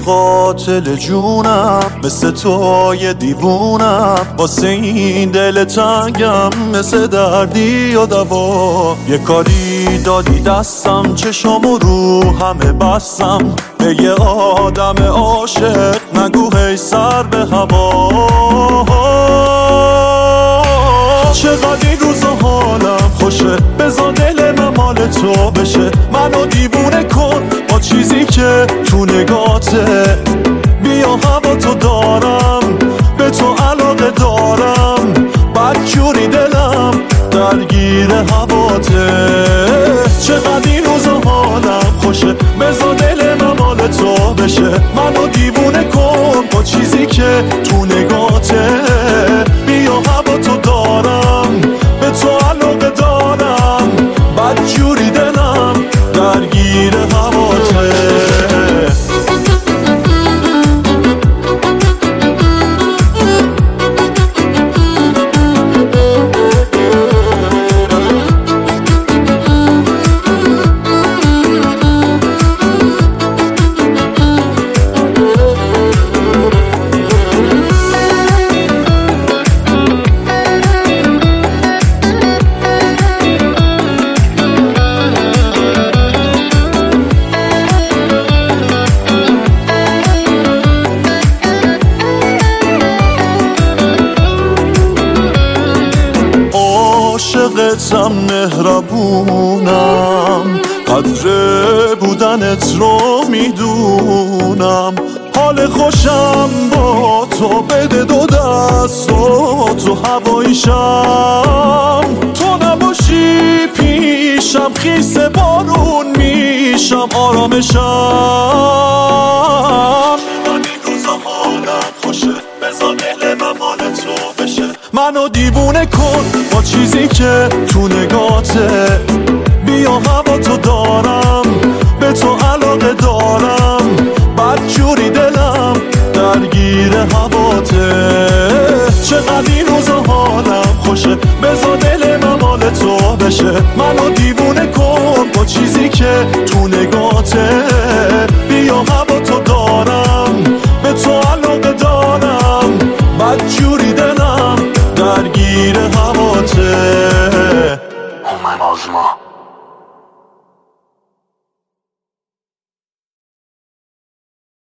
قاتل جونم، مثل تو یه دیوونم، واسه این دل تنگم مثل دردی و دوا. یه کاری دادی دستم، چشامو رو همه بستم، به یه آدم عاشق نگو هی سر به هوا. چقدر این روزا حالم خوشه، بذار دل من مال تو بشه. منو دیوونه کن با چیزی که تو نگاته، بیا هوا تو دارم، به تو علاقه دارم، بدجوری دلم درگیر هواته. چقدر این روزا حالم خوشه، بذار دل من مال تو بشه. منو دیوونه کن با چیزی که تو نگاته، بیا هوا تو دارم، به تو علاقه دارم، بدجوری دلم درگیر هواته. عاشقتم، مهربونم، قدر بودنت رو میدونم، حال خوشم با تو بده دو دست و تو هواییشم. تو نباشی پیشم خیس بارون میشم، آرامشم. من این روزا حالم خوشه، بذار دل من مال تو بشه. منو دیوونه کن با چیزی که تو نگاته، بیا هوا تو دارم، به تو علاقه دارم، بدجوری دلم درگیر هواته. چقدر این روزا حالم خوشه، بذار دل من مال تو بشه. منو دیوونه کن با چیزی که